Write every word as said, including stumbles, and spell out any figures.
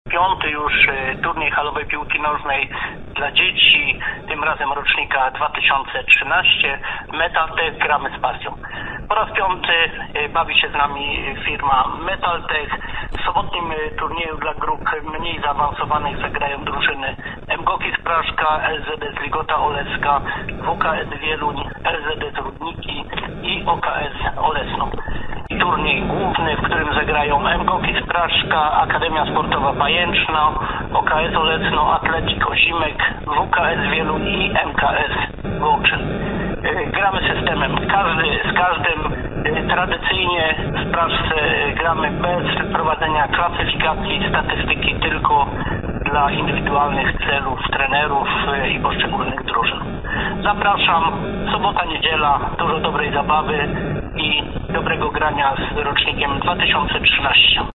piąty już turniej halowej piłki nożnej dla dzieci, tym razem rocznika dwa tysiące trzynastego. Metaltech, gramy z pasją. Po raz piąty bawi się z nami firma Metaltech. W sobotnim turnieju dla grup mniej zaawansowanych zagrają drużyny M G O K I z Praszka, L Z S Ligota Oleska, W K S Wieluń, L Z S Rudniki i O K S Olesno. Turniej główny, w którym zagrają M G O K I z Praszka, Akademia Sportowa Pajęczna, O K S Olesno, Atletik Ozimek, W K S Wieluń i M K S Wołczyn. Gramy systemem każdy z każdym. Tradycyjnie w Praszce gramy bez prowadzenia klasyfikacji, statystyki, tylko dla indywidualnych celów trenerów i poszczególnych drużyn. Zapraszam, sobota, niedziela, dużo dobrej zabawy i dobrego grania z rocznikiem dwa tysiące trzynastego.